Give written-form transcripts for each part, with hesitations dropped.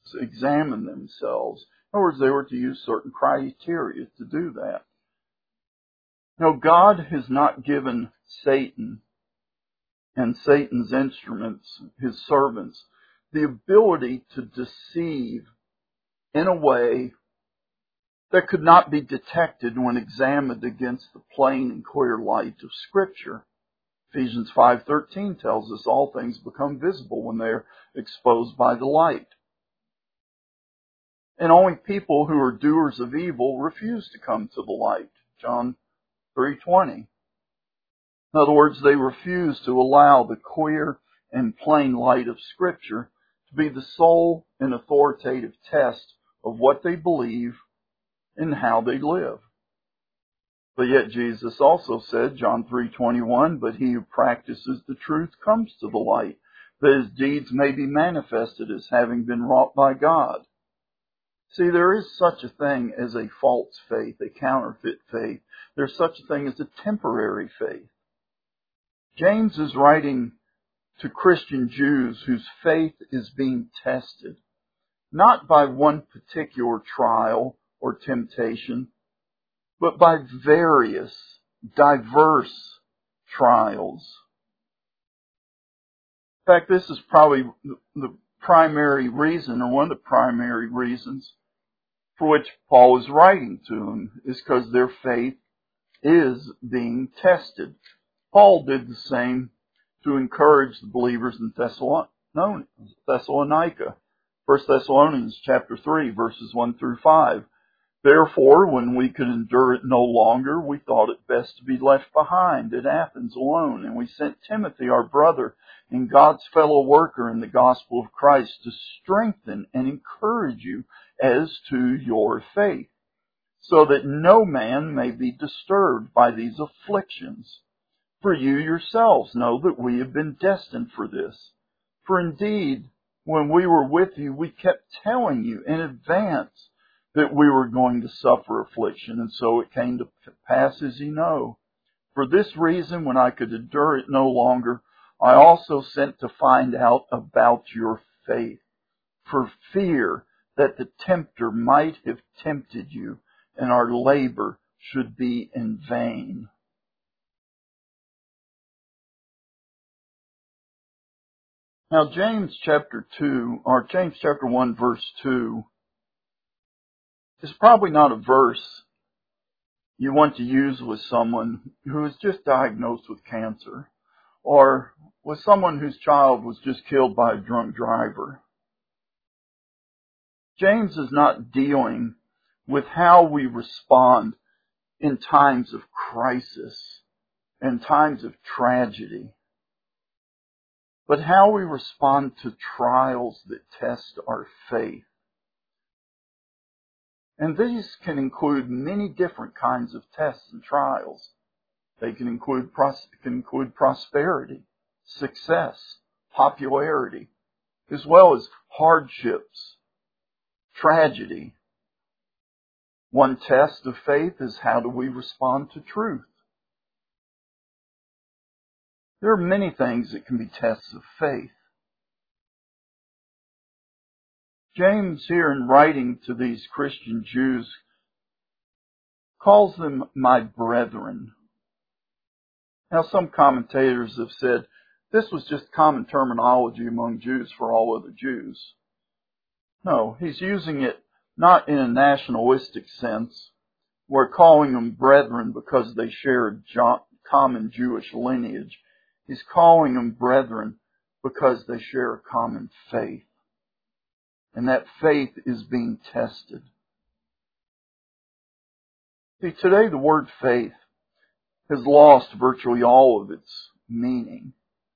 examine themselves. In other words, they were to use certain criteria to do that. Now, God has not given Satan and Satan's instruments, his servants, the ability to deceive in a way that could not be detected when examined against the plain and clear light of Scripture. Ephesians 5:13 tells us all things become visible when they are exposed by the light. And only people who are doers of evil refuse to come to the light. John 3:20. In other words, they refuse to allow the clear and plain light of Scripture to be the sole and authoritative test of what they believe and how they live. But yet Jesus also said, John 3:21, but he who practices the truth comes to the light, that his deeds may be manifested as having been wrought by God. See, there is such a thing as a false faith, a counterfeit faith. There's such a thing as a temporary faith. James is writing to Christian Jews whose faith is being tested, not by one particular trial or temptation, but by various, diverse trials. In fact, this is probably the primary reason, or one of the primary reasons, for which Paul is writing to them, is because their faith is being tested. Paul did the same to encourage the believers in Thessalonica. 1 Thessalonians chapter 3, verses 1 through 5. Therefore, when we could endure it no longer, we thought it best to be left behind at Athens alone. And we sent Timothy, our brother, and God's fellow worker in the gospel of Christ, to strengthen and encourage you as to your faith, so that no man may be disturbed by these afflictions. For you yourselves know that we have been destined for this. For indeed, when we were with you, we kept telling you in advance that we were going to suffer affliction, and so it came to pass as you know. For this reason, when I could endure it no longer, I also sent to find out about your faith, for fear that the tempter might have tempted you, and our labor should be in vain. Now, James chapter 1, verse 2, is probably not a verse you want to use with someone who is just diagnosed with cancer, or with someone whose child was just killed by a drunk driver. James is not dealing with how we respond in times of crisis and times of tragedy, but how we respond to trials that test our faith. And these can include many different kinds of tests and trials. They can include prosperity, success, popularity, as well as hardships, tragedy. One test of faith is, how do we respond to truth? There are many things that can be tests of faith. James here, in writing to these Christian Jews, calls them my brethren. Now, some commentators have said this was just common terminology among Jews for all other Jews. No, he's using it not in a nationalistic sense. We're calling them brethren because they share a common Jewish lineage. He's calling them brethren because they share a common faith. And that faith is being tested. See, today the word faith has lost virtually all of its meaning.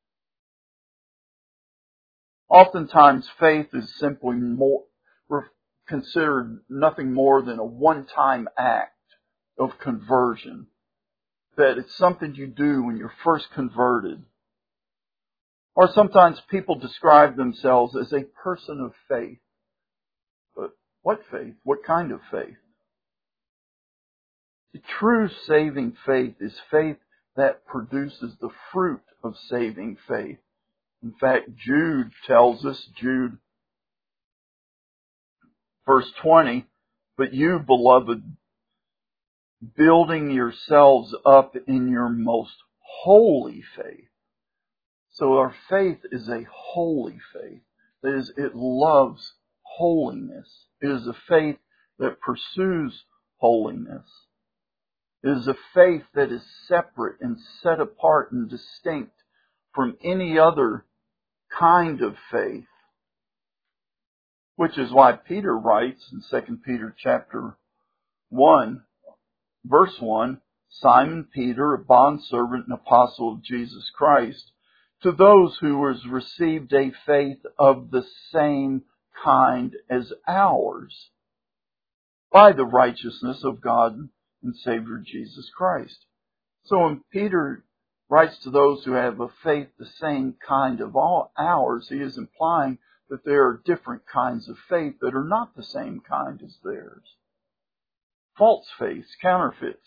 Oftentimes faith is simply considered nothing more than a one-time act of conversion. That it's something you do when you're first converted. Or sometimes people describe themselves as a person of faith. But what faith? What kind of faith? The true saving faith is faith that produces the fruit of saving faith. In fact, Jude tells us, Jude Verse 20, but you, beloved, building yourselves up in your most holy faith. So our faith is a holy faith. That is, it loves holiness. It is a faith that pursues holiness. It is a faith that is separate and set apart and distinct from any other kind of faith. Which is why Peter writes in 2 Peter chapter 1, verse 1, Simon Peter, a bondservant and apostle of Jesus Christ, to those who has received a faith of the same kind as ours, by the righteousness of God and Savior Jesus Christ. So when Peter writes to those who have a faith the same kind of ours, he is implying that there are different kinds of faith that are not the same kind as theirs. False faiths, counterfeit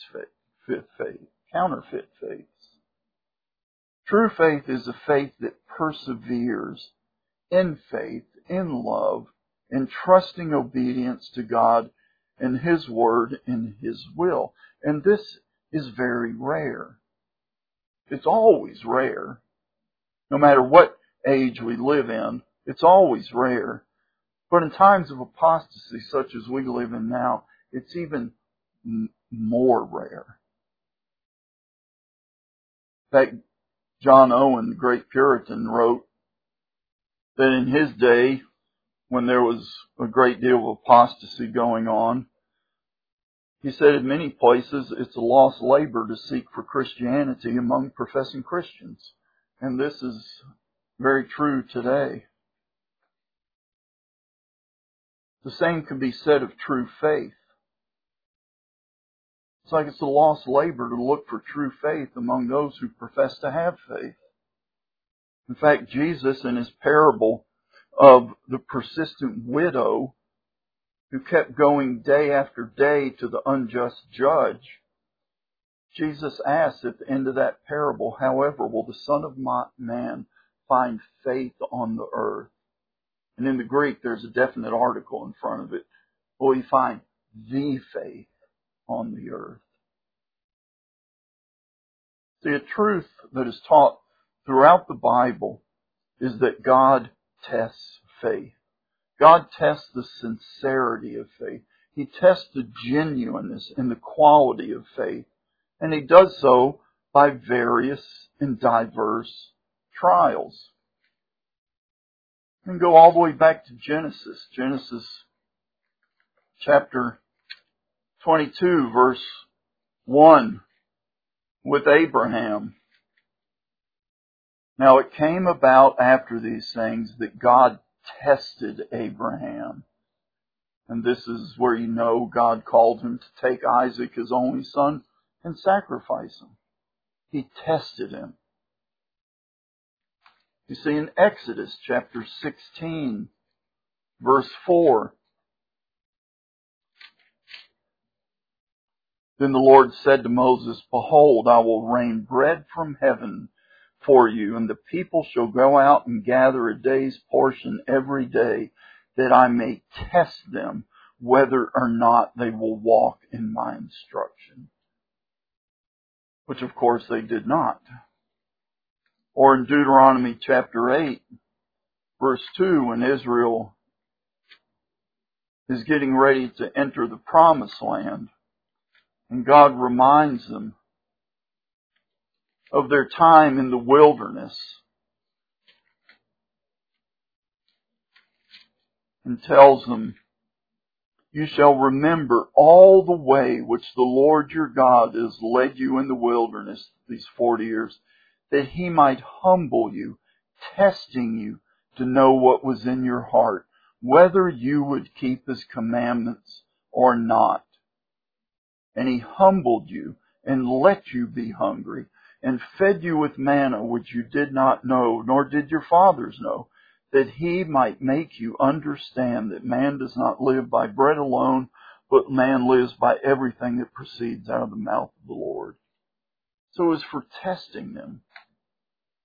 faiths. True faith is a faith that perseveres in faith, in love, in trusting obedience to God and His Word and His will. And this is very rare. It's always rare. No matter what age we live in, it's always rare. But in times of apostasy such as we live in now, it's even more rare. In fact, John Owen, the great Puritan, wrote that in his day, when there was a great deal of apostasy going on, he said in many places it's a lost labor to seek for Christianity among professing Christians. And this is very true today. The same can be said of true faith. It's like it's a lost labor to look for true faith among those who profess to have faith. In fact, Jesus, in his parable of the persistent widow who kept going day after day to the unjust judge, Jesus asks at the end of that parable, however, will the Son of Man find faith on the earth? And in the Greek, there's a definite article in front of it. Will he find the faith on the earth? See, a truth that is taught throughout the Bible is that God tests faith. God tests the sincerity of faith. He tests the genuineness and the quality of faith. And He does so by various and diverse trials. And go all the way back to Genesis. Genesis chapter 22, verse 1, with Abraham. Now it came about after these things that God tested Abraham. And this is where you know God called him to take Isaac, his only son, and sacrifice him. He tested him. You see, in Exodus chapter 16, verse 4, then the Lord said to Moses, behold, I will rain bread from heaven for you, and the people shall go out and gather a day's portion every day, that I may test them whether or not they will walk in my instruction. Which of course they did not. Or in Deuteronomy chapter 8, verse 2, when Israel is getting ready to enter the promised land, and God reminds them of their time in the wilderness and tells them, you shall remember all the way which the Lord your God has led you in the wilderness these 40 years, that He might humble you, testing you to know what was in your heart, whether you would keep His commandments or not. And He humbled you and let you be hungry, and fed you with manna which you did not know, nor did your fathers know, that He might make you understand that man does not live by bread alone, but man lives by everything that proceeds out of the mouth of the Lord. So it was for testing them.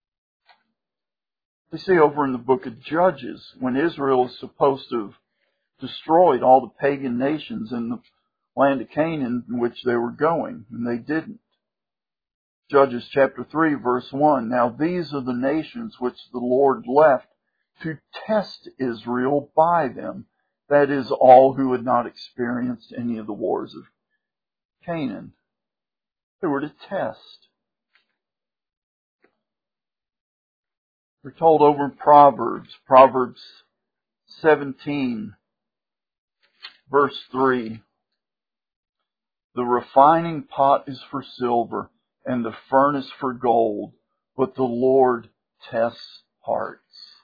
We see over in the book of Judges, when Israel is supposed to have destroyed all the pagan nations in the land of Canaan in which they were going, and they didn't. Judges chapter 3, verse 1. Now these are the nations which the Lord left to test Israel by them. That is, all who had not experienced any of the wars of Canaan. They were to test. We're told over in Proverbs 17, verse 3. The refining pot is for silver, and the furnace for gold, but the Lord tests hearts.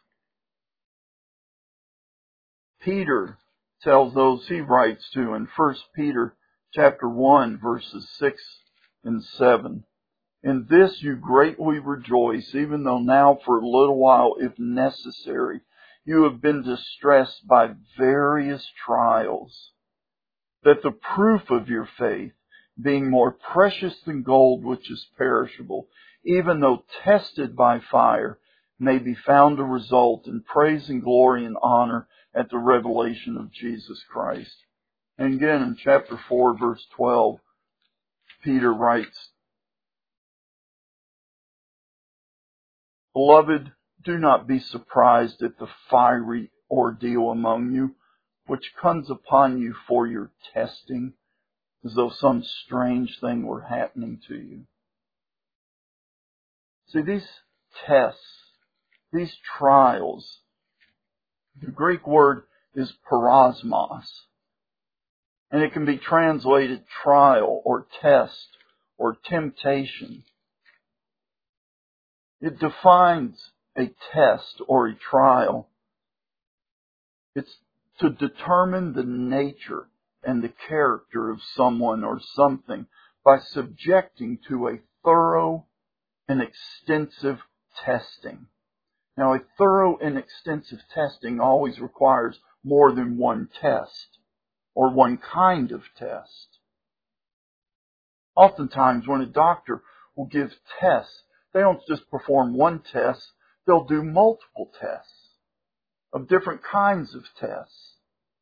Peter tells those he writes to in 1 Peter chapter 1, verses 6 and 7. In this you greatly rejoice, even though now for a little while, if necessary, you have been distressed by various trials, that the proof of your faith, being more precious than gold which is perishable, even though tested by fire, may be found to result in praise and glory and honor at the revelation of Jesus Christ. And again in chapter 4, verse 12, Peter writes, Beloved, do not be surprised at the fiery ordeal among you, which comes upon you for your testing, as though some strange thing were happening to you. See, these tests, these trials, the Greek word is parosmos, and it can be translated trial or test or temptation. It defines a test or a trial. It's to determine the nature and the character of someone or something by subjecting to a thorough and extensive testing. Now, a thorough and extensive testing always requires more than one test or one kind of test. Oftentimes, when a doctor will give tests, they don't just perform one test, they'll do multiple tests of different kinds of tests.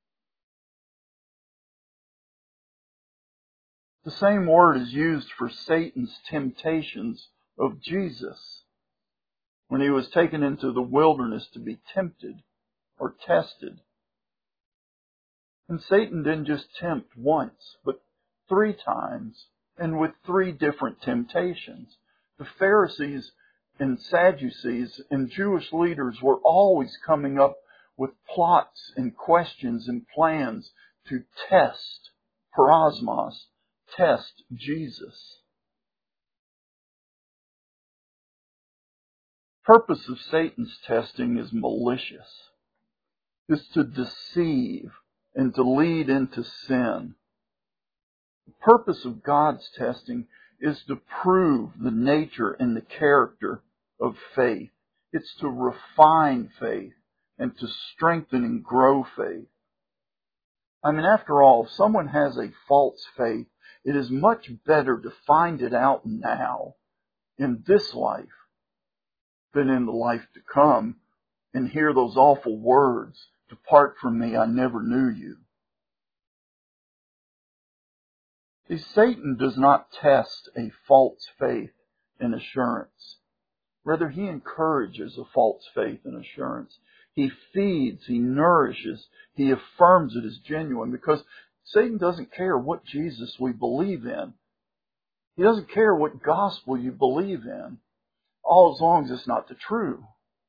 The same word is used for Satan's temptations of Jesus when he was taken into the wilderness to be tempted or tested. And Satan didn't just tempt once, but 3 times, and with 3 different temptations. The Pharisees and Sadducees and Jewish leaders were always coming up with plots and questions and plans to test, parosmos, test Jesus. The purpose of Satan's testing is malicious, is to deceive and to lead into sin. The purpose of God's testing is to prove the nature and the character of faith. It's to refine faith and to strengthen and grow faith. I mean, after all, if someone has a false faith, it is much better to find it out now in this life than in the life to come and hear those awful words, "Depart from me, I never knew you." See, Satan does not test a false faith and assurance. Rather, he encourages a false faith and assurance. He feeds, he nourishes, he affirms it as genuine, because Satan doesn't care what Jesus we believe in. He doesn't care what gospel you believe in, all as long as it's not the true.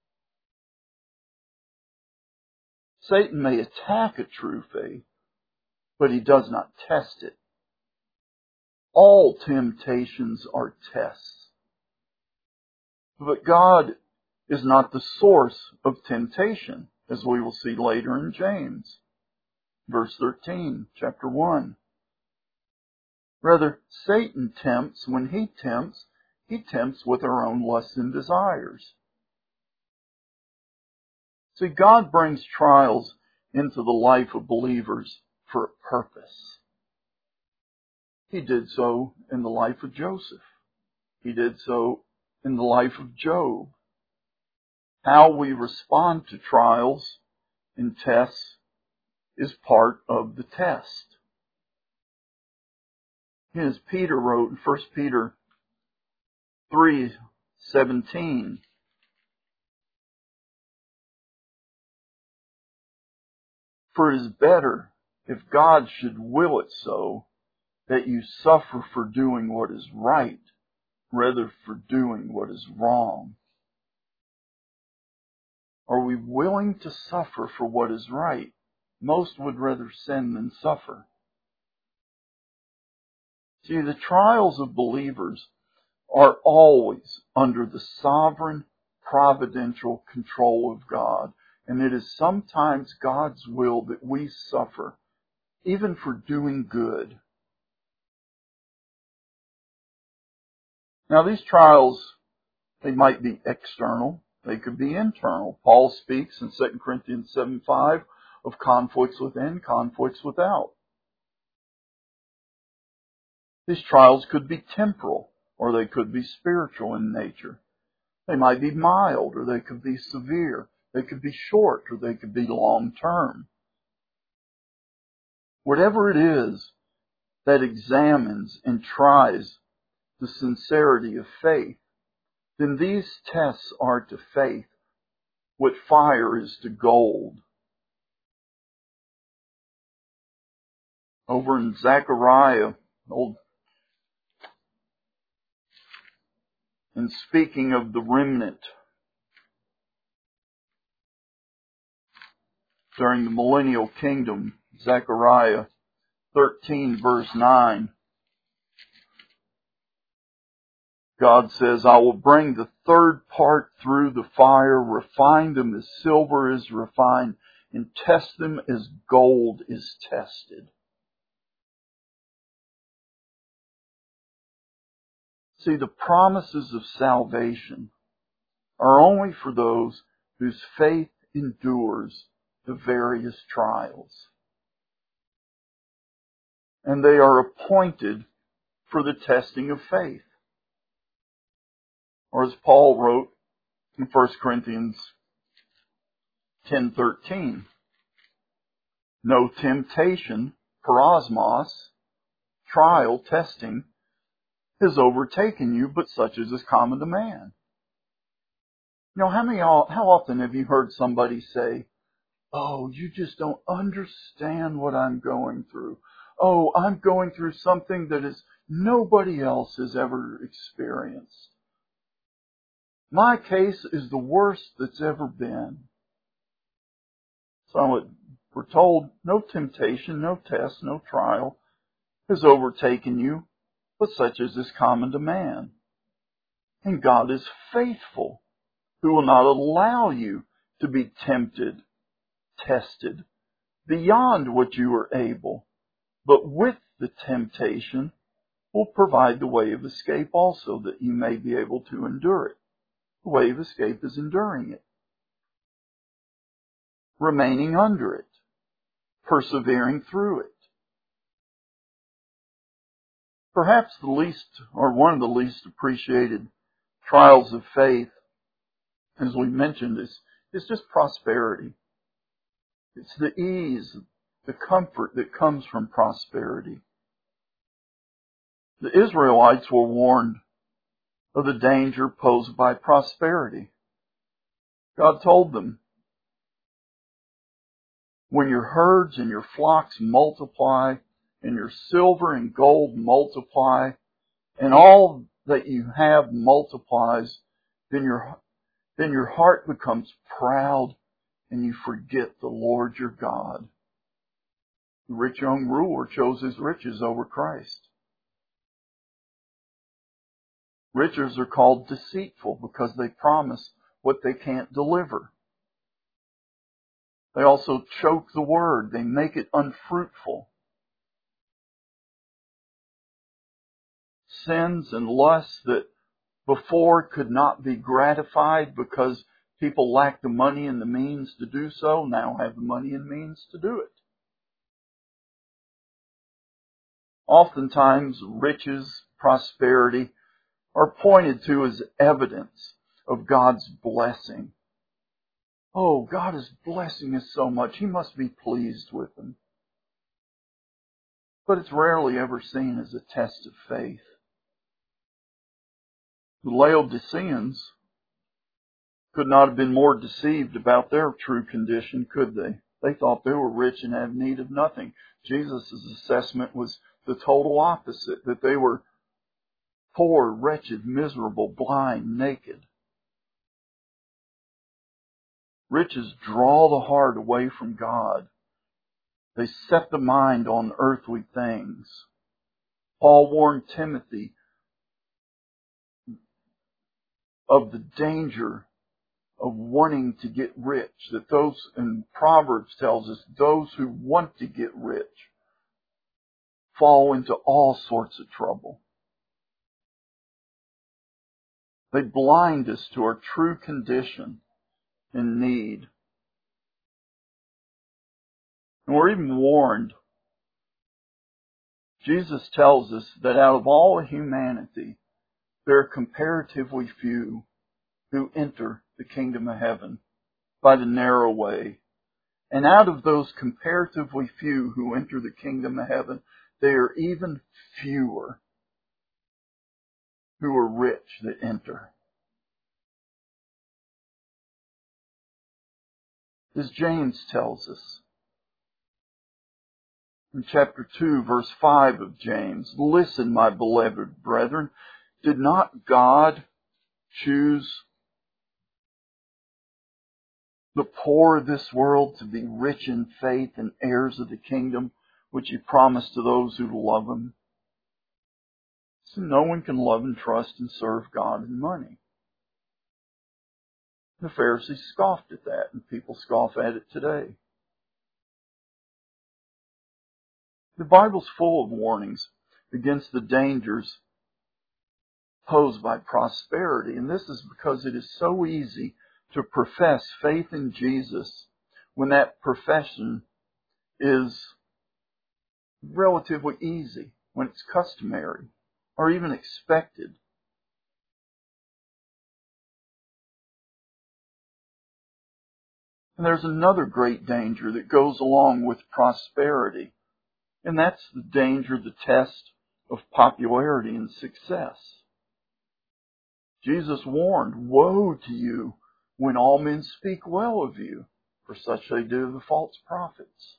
Satan may attack a true faith, but he does not test it. All temptations are tests. But God is not the source of temptation, as we will see later in James, verse 13, chapter 1. Rather, Satan tempts. When he tempts with our own lusts and desires. See, God brings trials into the life of believers for a purpose. He did so in the life of Joseph. He did so in the life of Job. How we respond to trials and tests is part of the test. As Peter wrote in 1 Peter 3:17, for it is better, if God should will it so, that you suffer for doing what is right, rather for doing what is wrong. Are we willing to suffer for what is right? Most would rather sin than suffer. See, the trials of believers are always under the sovereign, providential control of God. And it is sometimes God's will that we suffer, even for doing good. Now, these trials, they might be external. They could be internal. Paul speaks in 2 Corinthians 7:5 of conflicts within, conflicts without. These trials could be temporal, or they could be spiritual in nature. They might be mild, or they could be severe. They could be short, or they could be long-term. Whatever it is that examines and tries the sincerity of faith, then these tests are to faith what fire is to gold. Over in Zechariah, and speaking of the remnant during the millennial kingdom, Zechariah 13 verse 9, God says, I will bring the third part through the fire, refine them as silver is refined, and test them as gold is tested. See, the promises of salvation are only for those whose faith endures the various trials. And they are appointed for the testing of faith. Or as Paul wrote in 1 Corinthians 10:13, no temptation, parosmos, trial, testing, has overtaken you, but such as is common to man. You know, how often have you heard somebody say, oh, you just don't understand what I'm going through. Oh, I'm going through something that is nobody else has ever experienced. My case is the worst that's ever been. So we're told, no temptation, no test, no trial has overtaken you, but such as is common to man. And God is faithful, who will not allow you to be tempted, tested, beyond what you are able, but with the temptation will provide the way of escape also, that you may be able to endure it. The way of escape is enduring it, remaining under it, persevering through it. Perhaps the least, or one of the least appreciated trials of faith, as we mentioned, is just prosperity. It's the ease, the comfort that comes from prosperity. The Israelites were warned of the danger posed by prosperity. God told them, when your herds and your flocks multiply, and your silver and gold multiply, and all that you have multiplies, then your heart becomes proud, and you forget the Lord your God. The rich young ruler chose his riches over Christ. Riches are called deceitful because they promise what they can't deliver. They also choke the word. They make it unfruitful. Sins and lusts that before could not be gratified because people lacked the money and the means to do so, now have the money and means to do it. Oftentimes, riches, prosperity are pointed to as evidence of God's blessing. Oh, God is blessing us so much. He must be pleased with them. But it's rarely ever seen as a test of faith. The Laodiceans could not have been more deceived about their true condition, could they? They thought they were rich and had need of nothing. Jesus' assessment was the total opposite, that they were poor, wretched, miserable, blind, naked. Riches draw the heart away from God. They set the mind on earthly things. Paul warned Timothy of the danger of wanting to get rich. That those, and Proverbs tells us, those who want to get rich fall into all sorts of trouble. They blind us to our true condition and need. And we're even warned. Jesus tells us that out of all humanity, there are comparatively few who enter the kingdom of heaven by the narrow way. And out of those comparatively few who enter the kingdom of heaven, there are even fewer who are rich that enter. As James tells us in chapter 2, verse 5 of James, listen, my beloved brethren, did not God choose the poor of this world to be rich in faith and heirs of the kingdom which He promised to those who love Him? So no one can love and trust and serve God and money. The Pharisees scoffed at that, and people scoff at it today. The Bible's full of warnings against the dangers posed by prosperity, and this is because it is so easy to profess faith in Jesus when that profession is relatively easy, when it's customary or even expected. And there's another great danger that goes along with prosperity, and that's the danger, the test of popularity and success. Jesus warned, woe to you when all men speak well of you, for such they do the false prophets.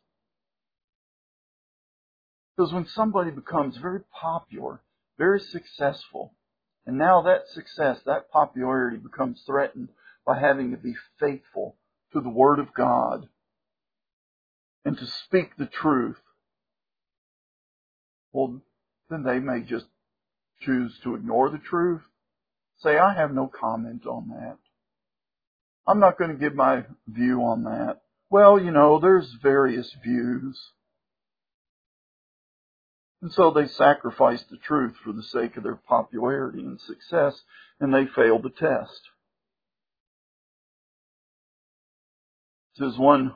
Because when somebody becomes very popular, very successful, and now that success, that popularity becomes threatened by having to be faithful to the Word of God and to speak the truth, well, then they may just choose to ignore the truth. Say, I have no comment on that. I'm not going to give my view on that. Well, there's various views. And so they sacrifice the truth for the sake of their popularity and success, and they fail the test. As one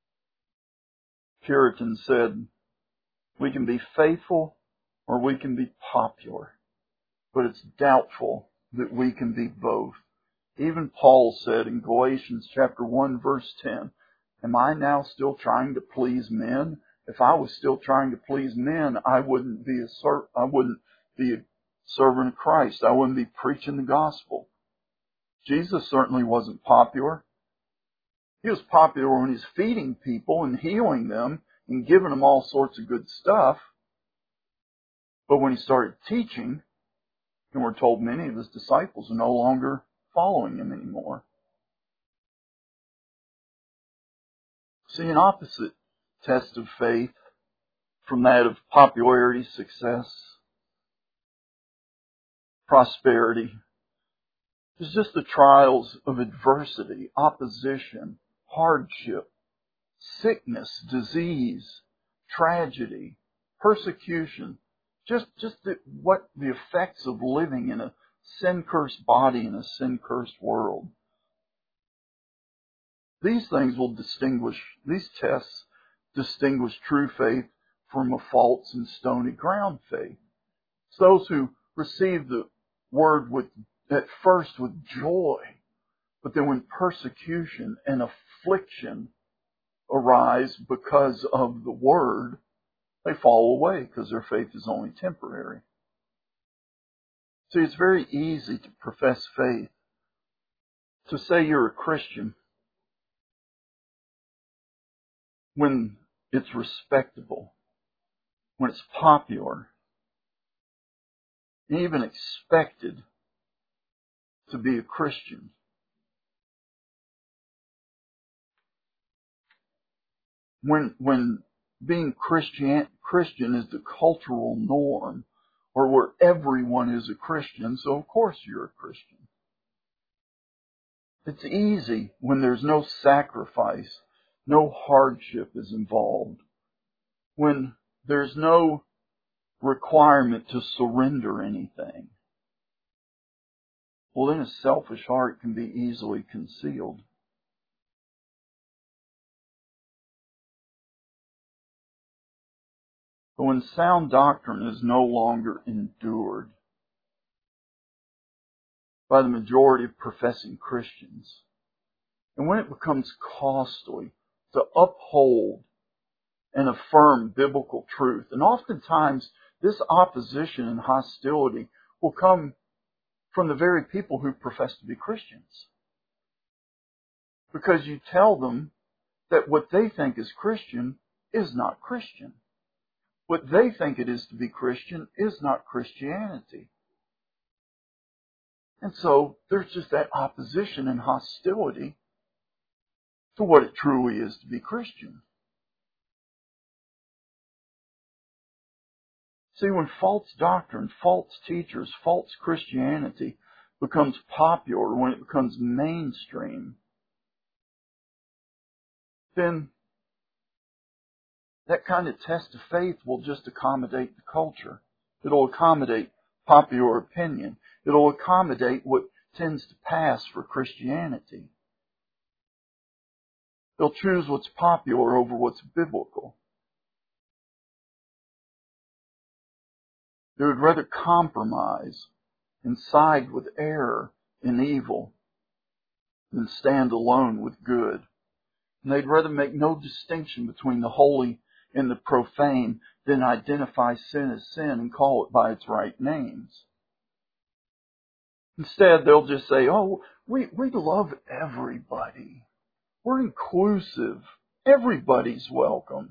Puritan said, we can be faithful or we can be popular, but it's doubtful that we can be both. Even Paul said in Galatians chapter 1, verse 10, am I now still trying to please men? If I was still trying to please men, I wouldn't be a servant of Christ. I wouldn't be preaching the gospel. Jesus certainly wasn't popular. He was popular when he's feeding people and healing them and giving them all sorts of good stuff. But when he started teaching, and we're told many of his disciples are no longer following him anymore. See, an opposite test of faith from that of popularity, success, prosperity is just the trials of adversity, opposition, hardship, sickness, disease, tragedy, persecution, just what the effects of living in a sin-cursed body in a sin-cursed world. These things these tests distinguish true faith from a false and stony ground faith. It's those who receive the word at first with joy, But then when persecution and affliction arise because of the Word, they fall away because their faith is only temporary. See, it's very easy to profess faith, to say you're a Christian when it's respectable, when it's popular, and even expected to be a Christian. When being Christian is the cultural norm, or where everyone is a Christian, so of course you're a Christian. It's easy when there's no sacrifice, no hardship is involved, when there's no requirement to surrender anything. Well, then a selfish heart can be easily concealed. But when sound doctrine is no longer endured by the majority of professing Christians, and when it becomes costly to uphold and affirm biblical truth, and oftentimes this opposition and hostility will come from the very people who profess to be Christians. Because you tell them that what they think is Christian is not Christian. What they think it is to be Christian is not Christianity. And so there's just that opposition and hostility to what it truly is to be Christian. See, when false doctrine, false teachers, false Christianity becomes popular, when it becomes mainstream, then that kind of test of faith will just accommodate the culture. It'll accommodate popular opinion. It'll accommodate what tends to pass for Christianity. They'll choose what's popular over what's biblical. They would rather compromise and side with error and evil than stand alone with good. And they'd rather make no distinction between the holy and the profane than identify sin as sin and call it by its right names. Instead, they'll just say, oh, we love everybody. We're inclusive. Everybody's welcome.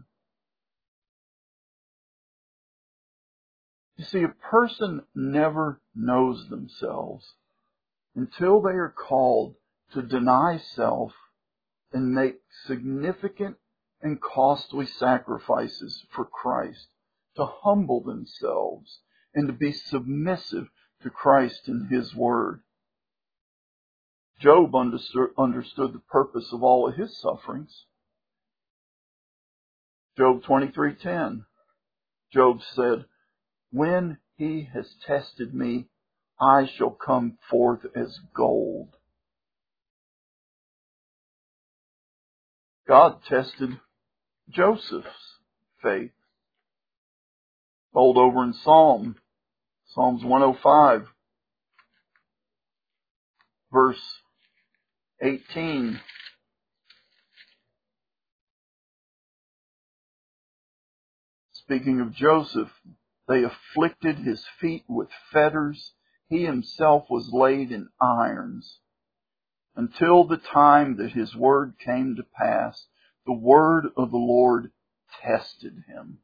You see, a person never knows themselves until they are called to deny self and make significant and costly sacrifices for Christ, to humble themselves and to be submissive to Christ and His Word. Job understood the purpose of all of his sufferings. Job 23:10. Job said, when He has tested me, I shall come forth as gold. God tested Joseph's faith. Told over in Psalms 105, verse 18. Speaking of Joseph, they afflicted his feet with fetters. He himself was laid in irons. Until the time that his word came to pass, the word of the Lord tested him.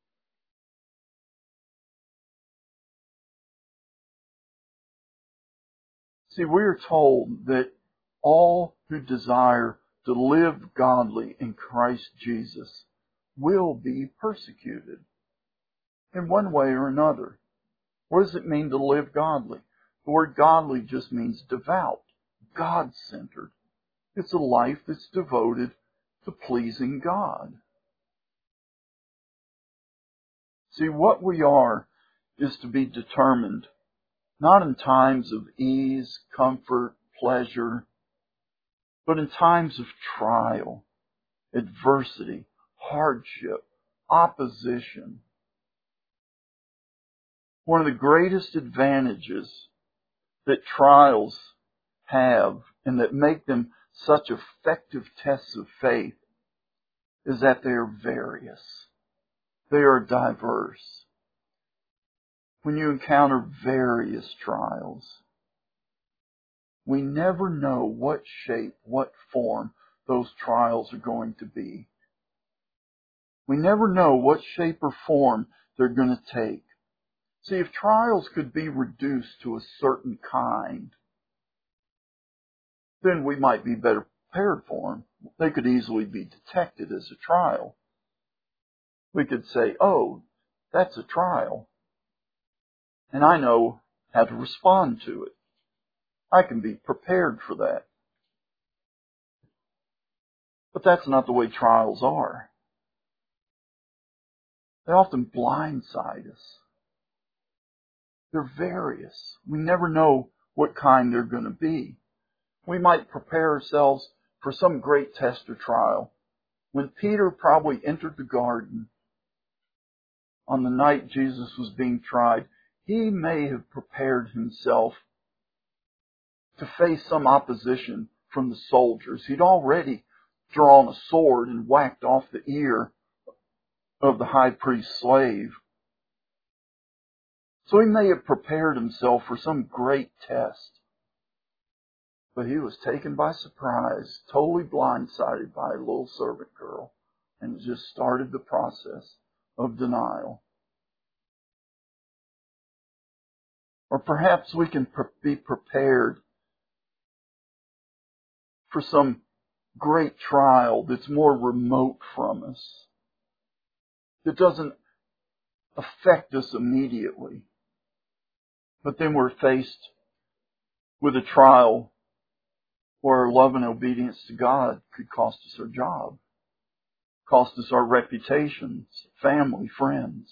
See, we are told that all who desire to live godly in Christ Jesus will be persecuted in one way or another. What does it mean to live godly? The word godly just means devout, God-centered. It's a life that's devoted to pleasing God. See, what we are is to be determined, not in times of ease, comfort, pleasure, but in times of trial, adversity, hardship, opposition. One of the greatest advantages that trials have and that make them such effective tests of faith is that they are various. They are diverse. When you encounter various trials, we never know what shape, what form those trials are going to be. We never know what shape or form they're going to take. See, if trials could be reduced to a certain kind, then we might be better prepared for them. They could easily be detected as a trial. We could say, oh, that's a trial, and I know how to respond to it. I can be prepared for that. But that's not the way trials are. They often blindside us. They're various. We never know what kind they're going to be. We might prepare ourselves for some great test or trial. When Peter probably entered the garden on the night Jesus was being tried, he may have prepared himself to face some opposition from the soldiers. He'd already drawn a sword and whacked off the ear of the high priest's slave. So he may have prepared himself for some great test. But he was taken by surprise, totally blindsided by a little servant girl, and it just started the process of denial. Or perhaps we can be prepared for some great trial that's more remote from us, that doesn't affect us immediately. But then we're faced with a trial where our love and obedience to God could cost us our job, cost us our reputations, family, friends.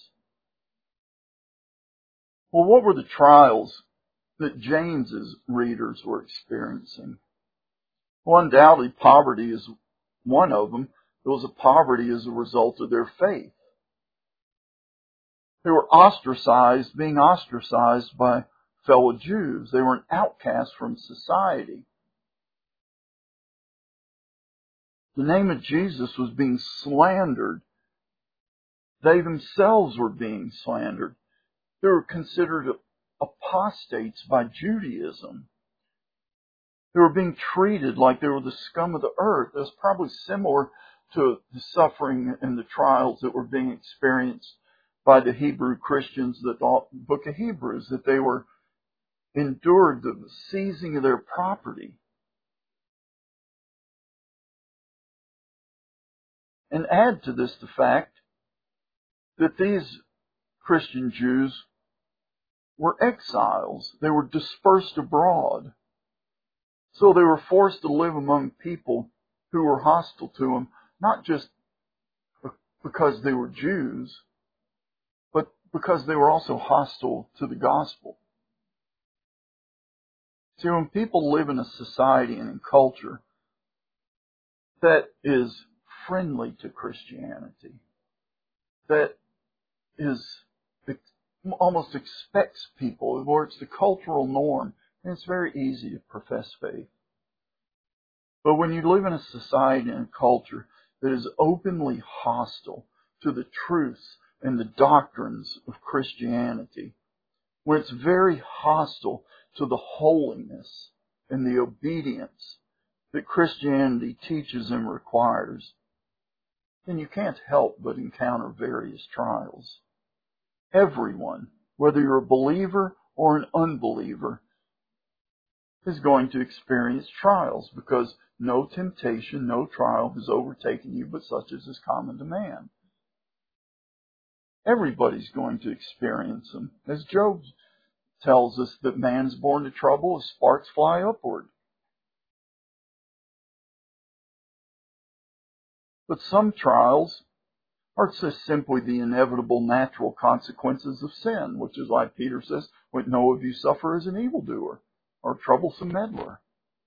Well, what were the trials that James's readers were experiencing? Well, undoubtedly, poverty is one of them. It was a poverty as a result of their faith. They were being ostracized by fellow Jews. They were an outcast from society. The name of Jesus was being slandered. They themselves were being slandered. They were considered apostates by Judaism. They were being treated like they were the scum of the earth. It was probably similar to the suffering and the trials that were being experienced by the Hebrew Christians, the book of Hebrews, that they were endured the seizing of their property. And add to this the fact that these Christian Jews were exiles. They were dispersed abroad. So they were forced to live among people who were hostile to them, not just because they were Jews, but because they were also hostile to the gospel. See, when people live in a society and in culture that is friendly to Christianity, that is almost expects people, or it's the cultural norm, and it's very easy to profess faith. But when you live in a society and a culture that is openly hostile to the truths and the doctrines of Christianity, when it's very hostile to the holiness and the obedience that Christianity teaches and requires, then you can't help but encounter various trials. Everyone, whether you're a believer or an unbeliever, is going to experience trials, because no temptation, no trial has overtaken you but such as is common to man. Everybody's going to experience them. As Job tells us that man's born to trouble as sparks fly upward. But some trials are just simply the inevitable natural consequences of sin, which is why Peter says, "What no of you suffer as an evildoer or troublesome meddler."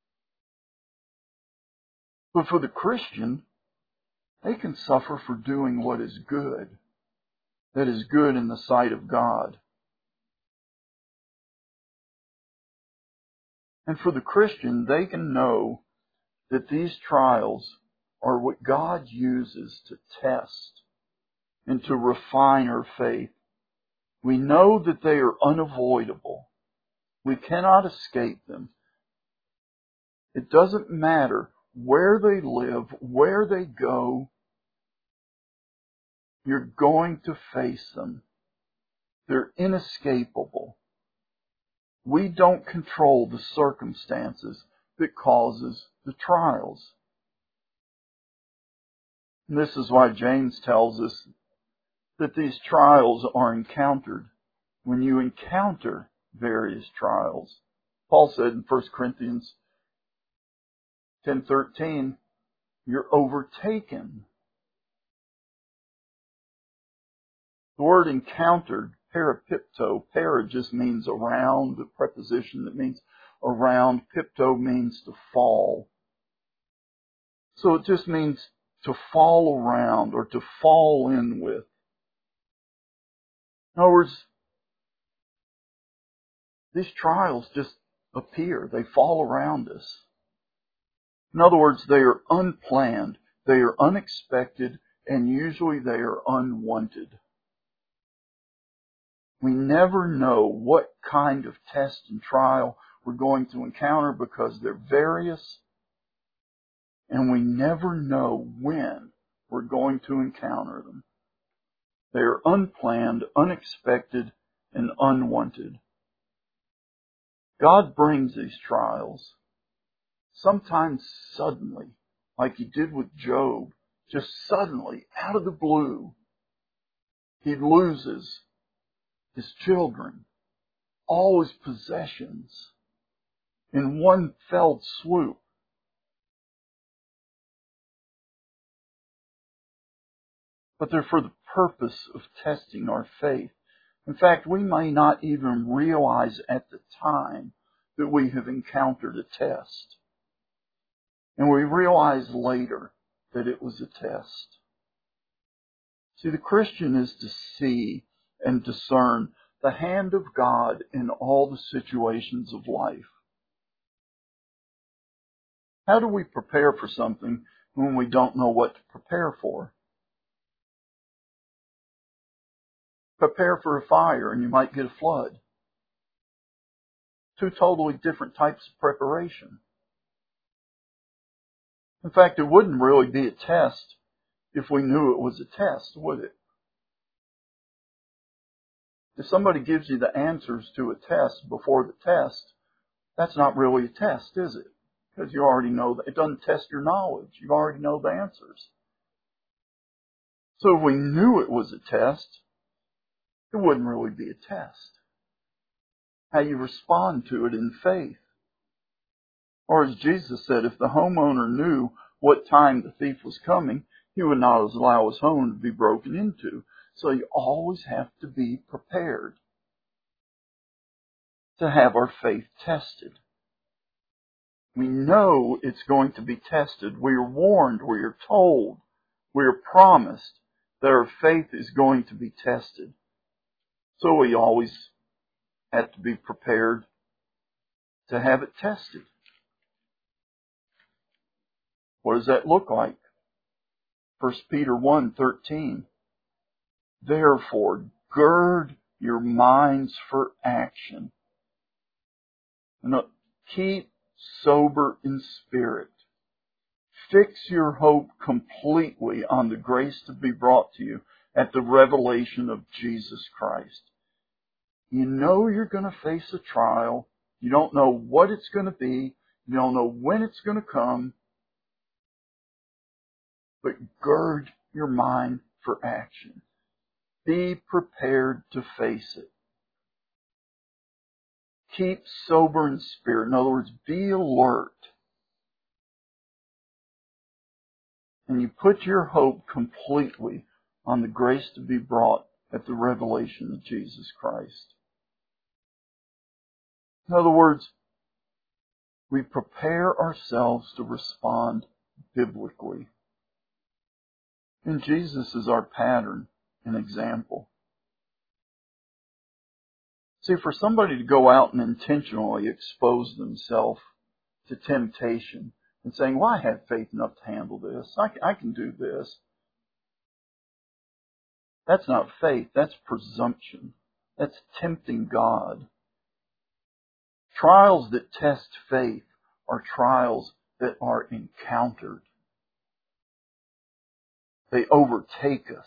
But for the Christian, they can suffer for doing what is good, that is good in the sight of God. And for the Christian, they can know that these trials are what God uses to test and to refine our faith. We know that they are unavoidable. We cannot escape them. It doesn't matter where they live, where they go, you're going to face them. They're inescapable. We don't control the circumstances that causes the trials. And this is why James tells us that these trials are encountered when you encounter various trials. Paul said in 1 Corinthians 10:13, you're overtaken. The word encountered, parapipto, para just means around, the preposition that means around, pipto means to fall. So it just means to fall around or to fall in with. In other words, these trials just appear. They fall around us. In other words, they are unplanned, they are unexpected, and usually they are unwanted. We never know what kind of test and trial we're going to encounter because they're various, and we never know when we're going to encounter them. They are unplanned, unexpected, and unwanted. God brings these trials, sometimes suddenly, like He did with Job, just suddenly, out of the blue. He loses his children, all his possessions, in one fell swoop. But they're for the purpose of testing our faith. In fact, we may not even realize at the time that we have encountered a test. And we realize later that it was a test. See, the Christian is to see and discern the hand of God in all the situations of life. How do we prepare for something when we don't know what to prepare for? Prepare for a fire and you might get a flood. Two totally different types of preparation. In fact, it wouldn't really be a test if we knew it was a test, would it? If somebody gives you the answers to a test before the test, that's not really a test, is it? Because you already know that. It doesn't test your knowledge. You already know the answers. So if we knew it was a test, it wouldn't really be a test. How you respond to it in faith. Or as Jesus said, if the homeowner knew what time the thief was coming, he would not allow his home to be broken into. So you always have to be prepared to have our faith tested. We know it's going to be tested. We are warned, we are told, we are promised that our faith is going to be tested. So we always have to be prepared to have it tested. What does that look like? 1 Peter 1:13. Therefore, gird your minds for action. And keep sober in spirit. Fix your hope completely on the grace to be brought to you at the revelation of Jesus Christ. You know you're going to face a trial. You don't know what it's going to be. You don't know when it's going to come. But gird your mind for action. Be prepared to face it. Keep sober in spirit. In other words, be alert. And you put your hope completely on the grace to be brought at the revelation of Jesus Christ. In other words, we prepare ourselves to respond biblically. And Jesus is our pattern and example. See, for somebody to go out and intentionally expose themselves to temptation and saying, well, I have faith enough to handle this. I can do this. That's not faith. That's presumption. That's tempting God. Trials that test faith are trials that are encountered. They overtake us.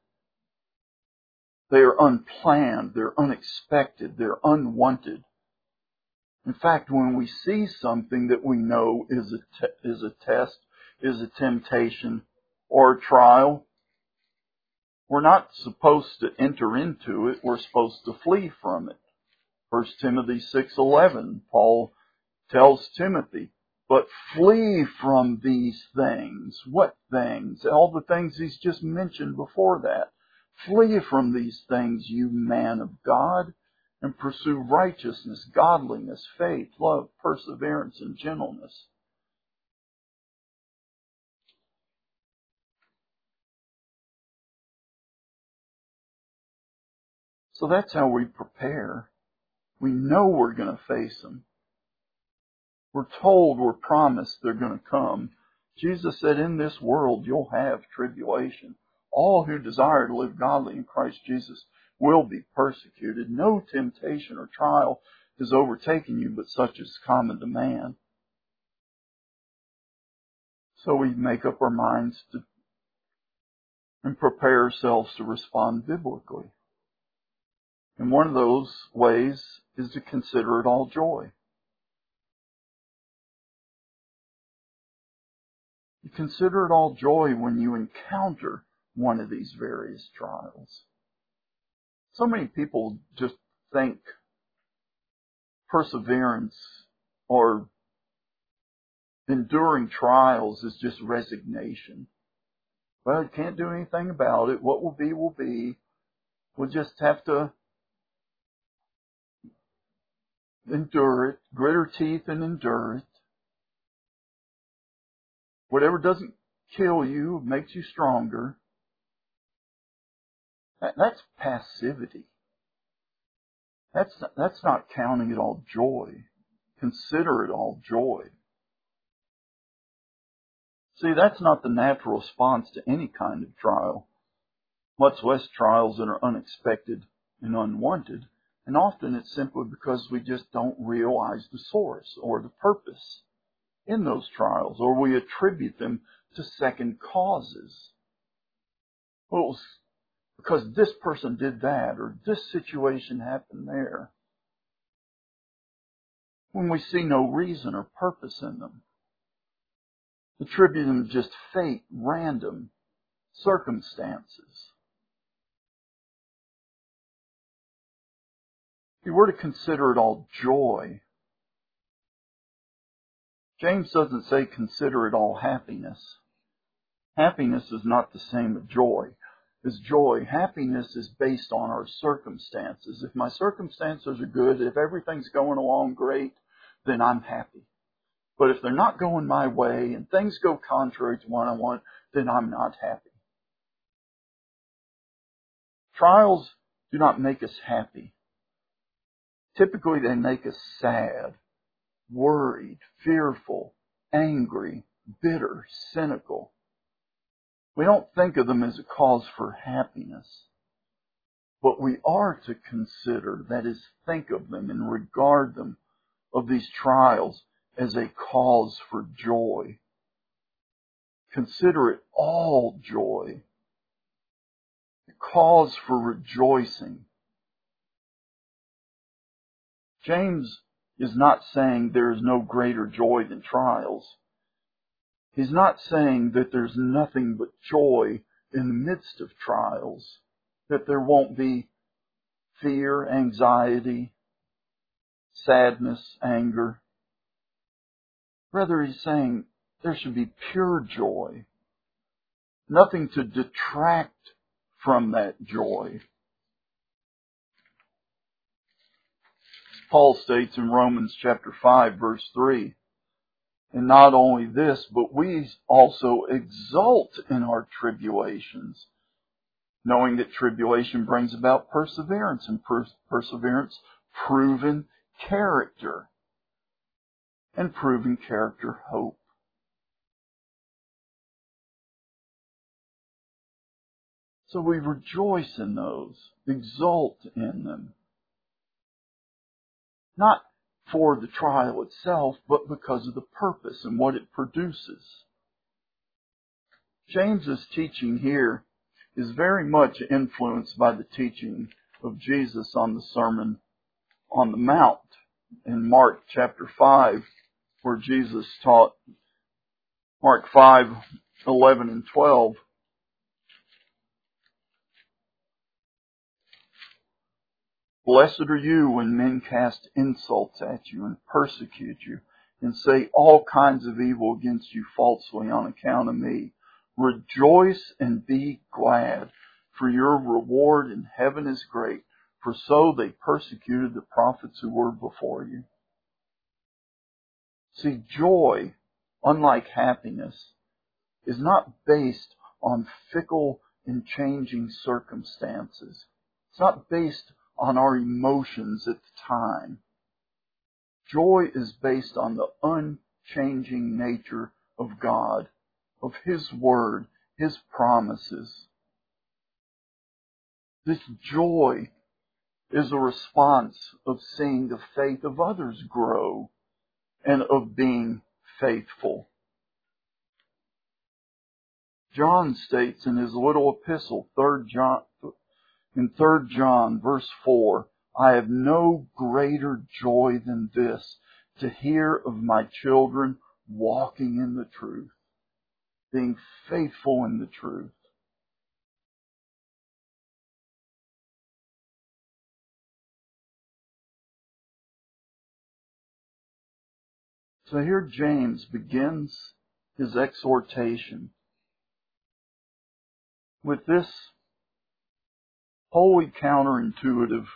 They are unplanned. They're unexpected. They're unwanted. In fact, when we see something that we know is a test, is a temptation, or a trial, we're not supposed to enter into it. We're supposed to flee from it. 1 Timothy 6:11, Paul tells Timothy, but flee from these things. What things? All the things he's just mentioned before that. Flee from these things, you man of God, and pursue righteousness, godliness, faith, love, perseverance, and gentleness. So that's how we prepare. We know we're going to face them. We're told, we're promised they're going to come. Jesus said, in this world you'll have tribulation. All who desire to live godly in Christ Jesus will be persecuted. No temptation or trial has overtaken you, but such is common to man. So we make up our minds to and prepare ourselves to respond biblically. And one of those ways is to consider it all joy. You consider it all joy when you encounter one of these various trials. So many people just think perseverance or enduring trials is just resignation. Well, you can't do anything about it. What will be, will be. We'll just have to endure it, grit our teeth and endure it. Whatever doesn't kill you makes you stronger. That's passivity. That's not counting it all joy. Consider it all joy. See, that's not the natural response to any kind of trial, much less trials that are unexpected and unwanted. And often it's simply because we just don't realize the source or the purpose in those trials, or we attribute them to second causes. Well, it was because this person did that, or this situation happened there, when we see no reason or purpose in them. Attribute them to just fate, random circumstances. If you were to consider it all joy, James doesn't say consider it all happiness. Happiness is not the same as joy. Happiness is based on our circumstances. If my circumstances are good, if everything's going along great, then I'm happy. But if they're not going my way and things go contrary to what I want, then I'm not happy. Trials do not make us happy. Typically, they make us sad, worried, fearful, angry, bitter, cynical. We don't think of them as a cause for happiness. But we are to consider, that is, think of them and regard them, of these trials, as a cause for joy. Consider it all joy. A cause for rejoicing. James is not saying there is no greater joy than trials. He's not saying that there's nothing but joy in the midst of trials, that there won't be fear, anxiety, sadness, anger. Rather, he's saying there should be pure joy, nothing to detract from that joy. Paul states in Romans chapter 5, verse 3, and not only this, but we also exult in our tribulations, knowing that tribulation brings about perseverance, and perseverance, proven character. And proven character, hope. So we rejoice in those, exult in them. Not for the trial itself, but because of the purpose and what it produces. James's teaching here is very much influenced by the teaching of Jesus on the Sermon on the Mount in Mark chapter 5, where Jesus taught, Mark 5:11 and 12. Blessed are you when men cast insults at you and persecute you and say all kinds of evil against you falsely on account of me. Rejoice and be glad, for your reward in heaven is great, for so they persecuted the prophets who were before you. See, joy, unlike happiness, is not based on fickle and changing circumstances. It's not based on our emotions at the time. Joy is based on the unchanging nature of God, of His Word, His promises. This joy is a response of seeing the faith of others grow and of being faithful. John states in his little epistle, in 3 John verse 4, I have no greater joy than this, to hear of my children walking in the truth, being faithful in the truth. So here James begins his exhortation with this wholly counterintuitive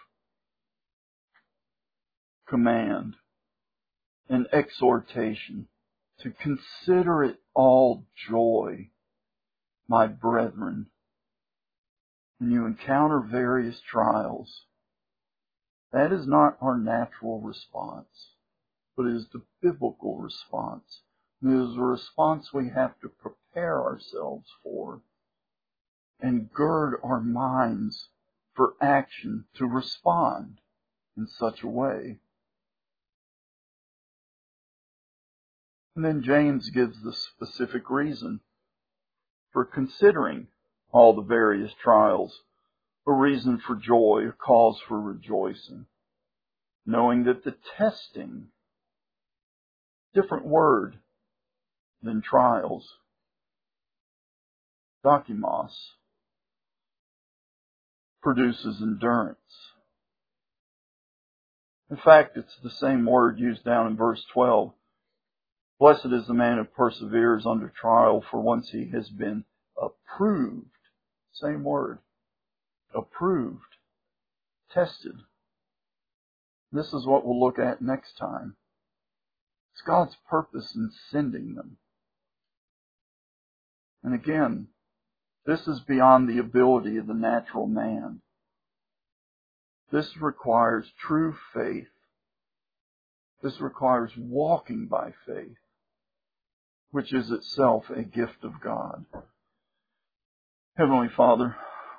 command and exhortation to consider it all joy, my brethren, when you encounter various trials. That is not our natural response, but it is the biblical response. It is a response we have to prepare ourselves for and gird our minds for action to respond in such a way. And then James gives the specific reason for considering all the various trials, a reason for joy, a cause for rejoicing, knowing that the testing, different word than trials, dokimos, produces endurance. In fact, it's the same word used down in verse 12. Blessed is the man who perseveres under trial, for once he has been approved, same word, approved, tested. This is what we'll look at next time. It's God's purpose in sending them. And again, this is beyond the ability of the natural man. This requires true faith. This requires walking by faith, which is itself a gift of God. Heavenly Father,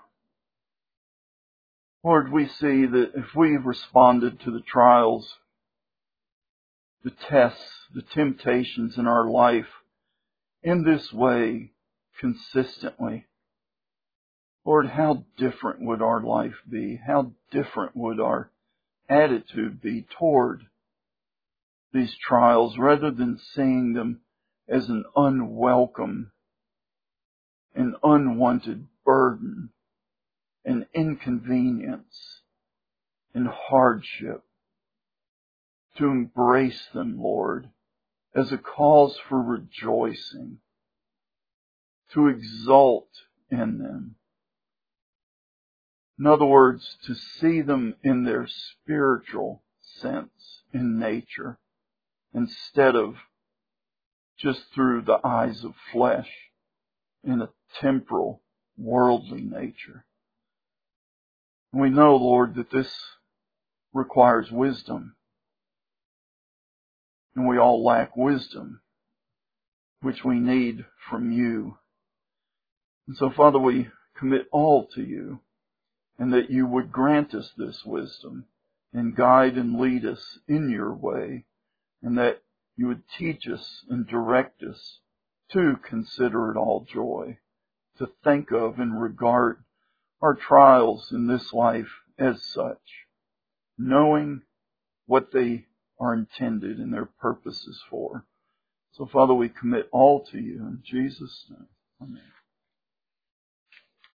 Lord, we see that if we responded to the trials, the tests, the temptations in our life in this way consistently, Lord, how different would our life be? How different would our attitude be toward these trials, rather than seeing them as an unwelcome, an unwanted burden, an inconvenience, and hardship, to embrace them, Lord, as a cause for rejoicing, to exult in them. In other words, to see them in their spiritual sense, in nature, instead of just through the eyes of flesh, in a temporal, worldly nature. We know, Lord, that this requires wisdom. And we all lack wisdom, which we need from you. And so, Father, we commit all to you, and that you would grant us this wisdom and guide and lead us in your way, and that you would teach us and direct us to consider it all joy, to think of and regard our trials in this life as such, knowing what they are intended and their purposes for. So, Father, we commit all to you in Jesus' name. Amen.